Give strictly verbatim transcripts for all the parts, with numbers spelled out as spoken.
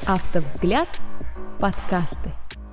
Автовзгляд. Подкасты.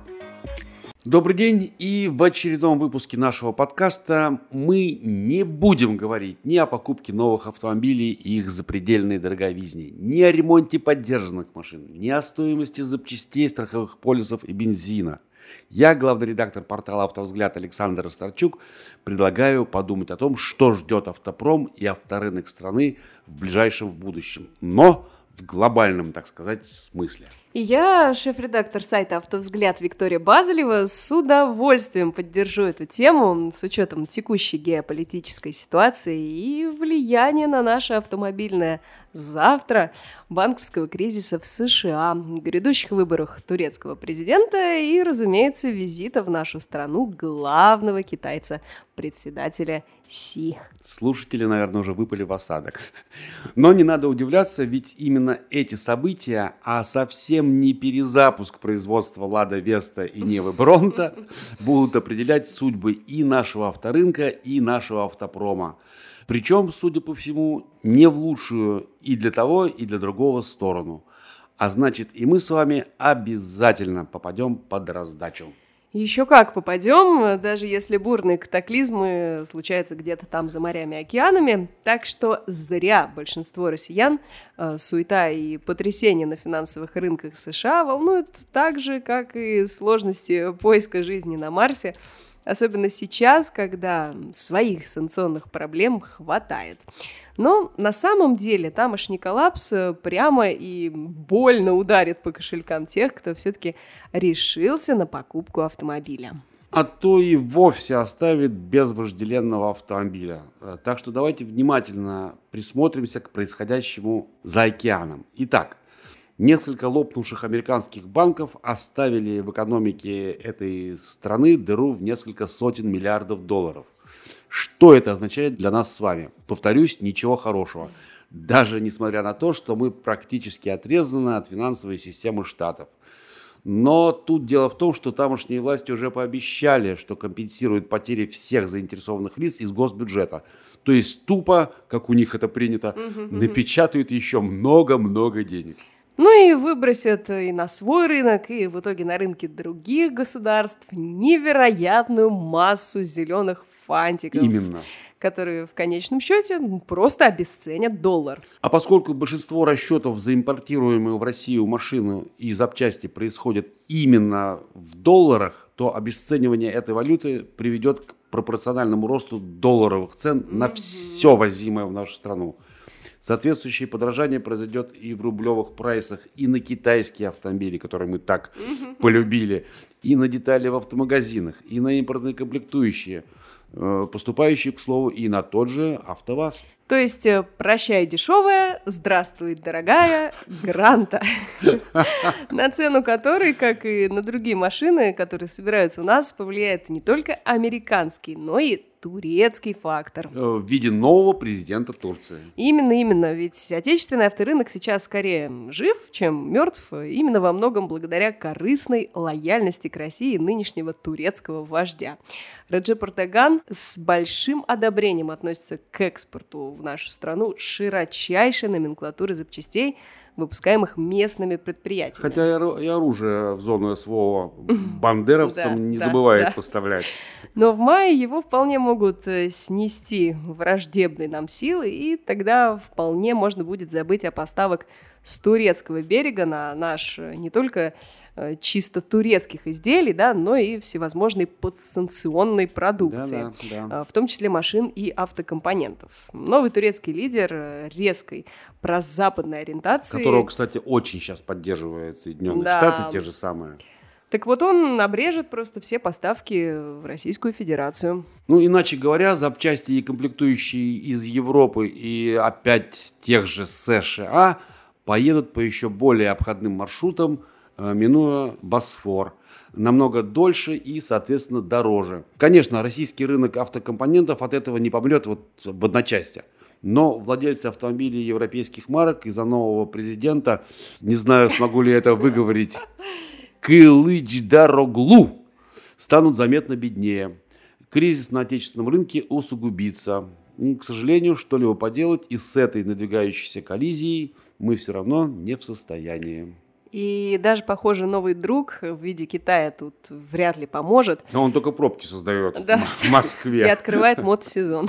Добрый день, и в очередном выпуске нашего подкаста мы не будем говорить ни о покупке новых автомобилей и их запредельной дороговизне, ни о ремонте поддержанных машин, ни о стоимости запчастей, страховых полисов и бензина. Я, главный редактор портала «Автовзгляд» Александр Старчук, предлагаю подумать о том, что ждет автопром и авторынок страны в ближайшем будущем, но в глобальном, так сказать, смысле. И я, шеф-редактор сайта «Автовзгляд» Виктория Базылева, с удовольствием поддержу эту тему с учетом текущей геополитической ситуации и влияния на наше автомобильное завтра банковского кризиса в США, грядущих выборах турецкого президента и, разумеется, визита в нашу страну главного китайца, председателя Си. Слушатели, наверное, уже выпали в осадок. Но не надо удивляться, ведь именно эти события, а совсем не перезапуск производства Лада Веста и Невы Бронто, будут определять судьбы и нашего авторынка, и нашего автопрома. Причем, судя по всему, не в лучшую и для того, и для другого сторону. А значит, и мы с вами обязательно попадем под раздачу. Еще как попадем, даже если бурные катаклизмы случаются где-то там за морями и океанами. Так что зря большинство россиян э, суета и потрясения на финансовых рынках США волнуют так же, как и сложности поиска жизни на Марсе. Особенно сейчас, когда своих санкционных проблем хватает. Но на самом деле тамошний коллапс прямо и больно ударит по кошелькам тех, кто все-таки решился на покупку автомобиля. А то и вовсе оставит без вожделенного автомобиля. Так что давайте внимательно присмотримся к происходящему за океаном. Итак, несколько лопнувших американских банков оставили в экономике этой страны дыру в несколько сотен миллиардов долларов. Что это означает для нас с вами? Повторюсь, ничего хорошего. Даже несмотря на то, что мы практически отрезаны от финансовой системы Штатов. Но тут дело в том, что тамошние власти уже пообещали, что компенсируют потери всех заинтересованных лиц из госбюджета. То есть тупо, как у них это принято, напечатают еще много-много денег. Ну и выбросят и на свой рынок, и в итоге на рынки других государств невероятную массу зеленых фантиков. Именно. Которые в конечном счете просто обесценят доллар. А поскольку большинство расчетов за импортируемые в Россию машины и запчасти происходят именно в долларах, то обесценивание этой валюты приведет к пропорциональному росту долларовых цен mm-hmm. на все возимое в нашу страну. Соответствующее подорожание произойдет и в рублевых прайсах, и на китайские автомобили, которые мы так mm-hmm. полюбили, и на детали в автомагазинах, и на импортные комплектующие, поступающие, к слову, и на тот же АвтоВАЗ. То есть прощай дешевая, здравствуй дорогая Гранта, на цену которой, как и на другие машины, которые собираются у нас, повлияет не только американский, но и турецкий фактор. В виде нового президента Турции. Именно, именно. Ведь отечественный авторынок сейчас скорее жив, чем мертв, именно во многом благодаря корыстной лояльности к России нынешнего турецкого вождя. Реджеп Эрдоган с большим одобрением относится к экспорту в нашу страну широчайшей номенклатуры запчастей, выпускаемых местными предприятиями. Хотя и оружие в зону СВО бандеровцам не забывает поставлять. Но в мае его вполне могут снести враждебные нам силы, и тогда вполне можно будет забыть о поставках с турецкого берега на наш не только чисто турецких изделий, да, но и всевозможной подсанкционной продукции, да, да, да. в том числе машин и автокомпонентов. Новый турецкий лидер резкой прозападной ориентации. Которого, кстати, очень сейчас поддерживают Соединенные да. Штаты, те же самые. Так вот он обрежет просто все поставки в Российскую Федерацию. Ну, иначе говоря, запчасти и комплектующие из Европы и опять тех же США поедут по еще более обходным маршрутам, минуя Босфор, намного дольше и, соответственно, дороже. Конечно, российский рынок автокомпонентов от этого не помрет вот в одночасье. Но владельцы автомобилей европейских марок из-за нового президента, не знаю, смогу ли это выговорить, Кылычдароглу, станут заметно беднее. Кризис на отечественном рынке усугубится. И, к сожалению, что-либо поделать и с этой надвигающейся коллизией мы все равно не в состоянии. И даже, похоже, новый друг в виде Китая тут вряд ли поможет. Но он только пробки создает Да. в Москве. И открывает мотосезон.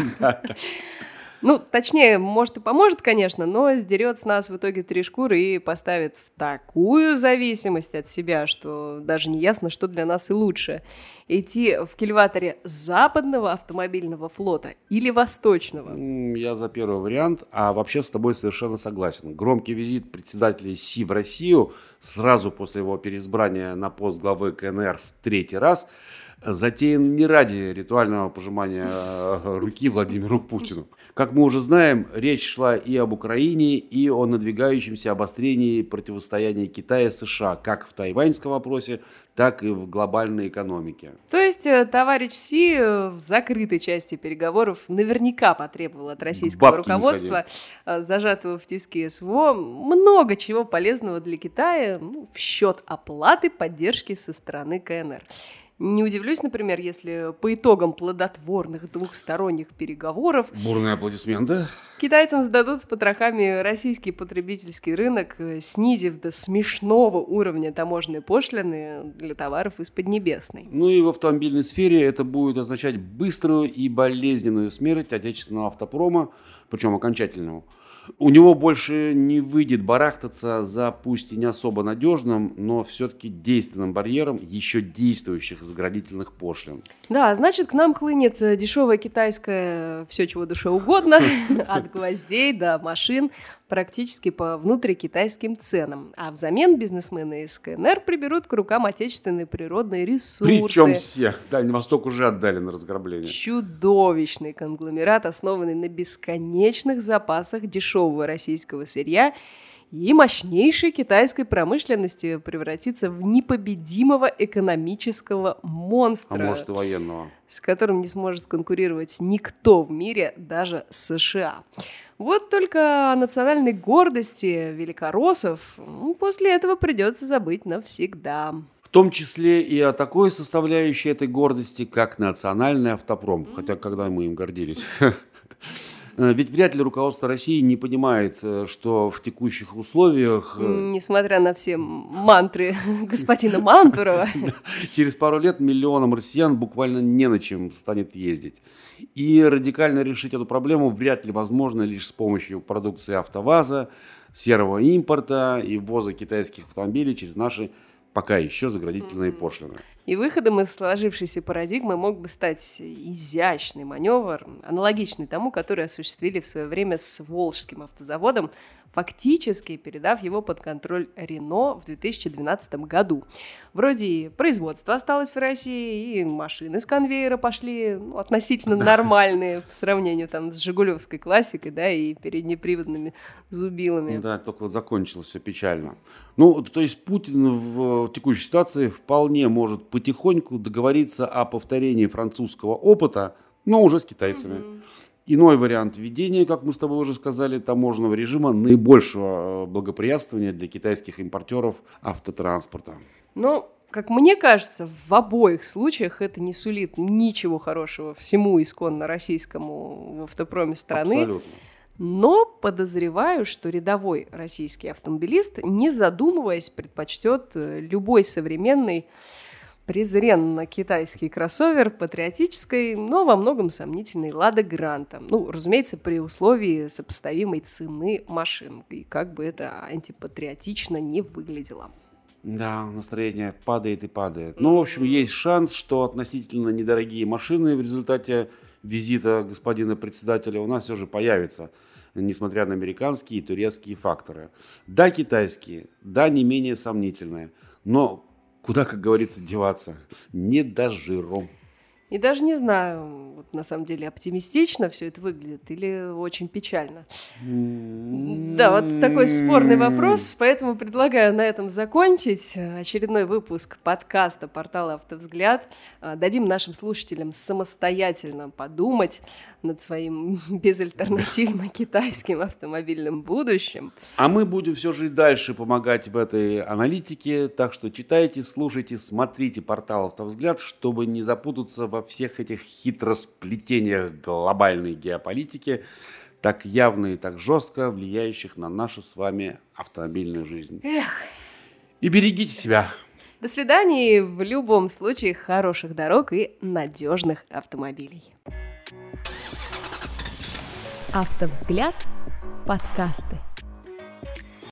Ну, точнее, может и поможет, конечно, но сдерет с нас в итоге три шкуры и поставит в такую зависимость от себя, что даже не ясно, что для нас и лучше. Идти в кильваторе западного автомобильного флота или восточного? М, Я за первый вариант, а вообще с тобой совершенно согласен. Громкий визит председателя Си в Россию сразу после его переизбрания на пост главы ка эн эр в третий раз затеян не ради ритуального пожимания э, руки Владимиру Путину. Как мы уже знаем, речь шла и об Украине, и о надвигающемся обострении противостояния Китая и США, как в тайваньском вопросе, так и в глобальной экономике. То есть э, товарищ Си э, в закрытой части переговоров наверняка потребовал от российского Бабки не руководства, э, зажатого в тиски СВО, много чего полезного для Китая, ну, в счет оплаты поддержки со стороны ка эн эр. Не удивлюсь, например, если по итогам плодотворных двухсторонних переговоров Бурные аплодисменты. китайцам сдадут с потрохами российский потребительский рынок, э, снизив до смешного уровня таможенной пошлины для товаров из Поднебесной. Ну и в автомобильной сфере это будет означать быструю и болезненную смерть отечественного автопрома, причем окончательную. У него больше не выйдет барахтаться за пусть и не особо надежным, но все-таки действенным барьером еще действующих заградительных пошлин. Да, значит, к нам хлынет э, дешевое китайское все, чего душе угодно, от гвоздей до машин, практически по внутрикитайским ценам. А взамен бизнесмены из ка эн эр приберут к рукам отечественные природные ресурсы. Причем все. Дальний Восток уже отдали на разграбление. Чудовищный конгломерат, основанный на бесконечных запасах дешевого российского сырья и мощнейшей китайской промышленности, превратится в непобедимого экономического монстра, А может и военного. с которым не сможет конкурировать никто в мире, даже США. Вот только о национальной гордости великороссов ну, после этого придется забыть навсегда. В том числе и о такой составляющей этой гордости, как национальный автопром. Хотя когда мы им гордились. Ведь вряд ли руководство России не понимает, что в текущих условиях... Несмотря на все мантры господина Мантурова. Через пару лет миллионам россиян буквально не на чем станет ездить. И радикально решить эту проблему вряд ли возможно лишь с помощью продукции АвтоВАЗа, серого импорта и ввоза китайских автомобилей через наши пока еще заградительные пошлины. И выходом из сложившейся парадигмы мог бы стать изящный маневр, аналогичный тому, который осуществили в свое время с Волжским автозаводом, фактически передав его под контроль Рено в две тысячи двенадцатом году. Вроде и производство осталось в России, и машины с конвейера пошли ну, относительно нормальные по сравнению там, с жигулевской классикой, да, и переднеприводными зубилами. Да, только вот закончилось все печально. Ну, то есть Путин в текущей ситуации вполне может потихоньку договориться о повторении французского опыта, но уже с китайцами. Mm-hmm. Иной вариант введения, как мы с тобой уже сказали, таможенного режима наибольшего благоприятствования для китайских импортеров автотранспорта. Но, как мне кажется, в обоих случаях это не сулит ничего хорошего всему исконно российскому в автопроме страны. Абсолютно. Но подозреваю, что рядовой российский автомобилист, не задумываясь, предпочтет любой современный презренно китайский кроссовер патриотической, но во многом сомнительной Лада Гранта. Ну, разумеется, при условии сопоставимой цены машин. И как бы это антипатриотично не выглядело. Да, настроение падает и падает. Ну, в общем, есть шанс, что относительно недорогие машины в результате визита господина председателя у нас все же появятся, несмотря на американские и турецкие факторы. Да, китайские, да, не менее сомнительные, но куда, как говорится, деваться? Не до жиру. И даже не знаю, вот на самом деле оптимистично все это выглядит или очень печально. Mm-hmm. Да, вот такой спорный вопрос, поэтому предлагаю на этом закончить очередной выпуск подкаста портала «Автовзгляд». Дадим нашим слушателям самостоятельно подумать над своим безальтернативно китайским автомобильным будущим. А мы будем все же и дальше помогать в этой аналитике, так что читайте, слушайте, смотрите портал «Автовзгляд», чтобы не запутаться во всех этих хитросплетениях глобальной геополитики, так явно и так жестко влияющих на нашу с вами автомобильную жизнь. Эх. И берегите себя. До свидания и в любом случае хороших дорог и надежных автомобилей. Автовзгляд. Подкасты.